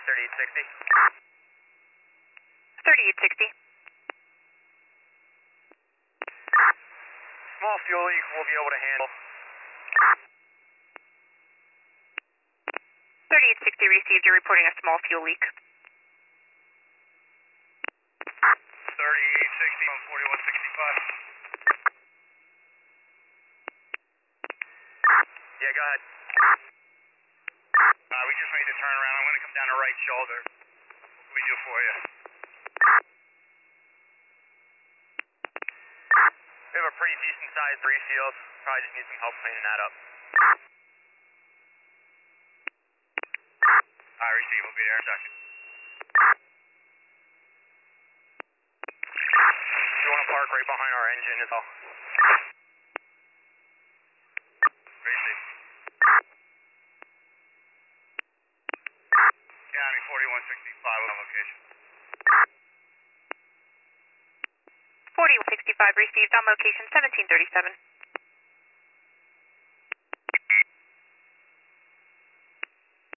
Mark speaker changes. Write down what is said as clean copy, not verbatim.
Speaker 1: 3860.
Speaker 2: 3860.
Speaker 1: Small fuel leak we'll be able to handle.
Speaker 2: 3860 received. You're reporting a small fuel leak.
Speaker 1: 3860 on 4165. Yeah, go ahead. We just made the turnaround. I'm going to come down the right shoulder. What can we do for you? We have a pretty decent sized refield. Probably just need some help cleaning that up. Alright, receive. We'll be there in a second. You want to park right behind our engine as well. Receive. County 4165 on location.
Speaker 2: 4165 received on location 1737.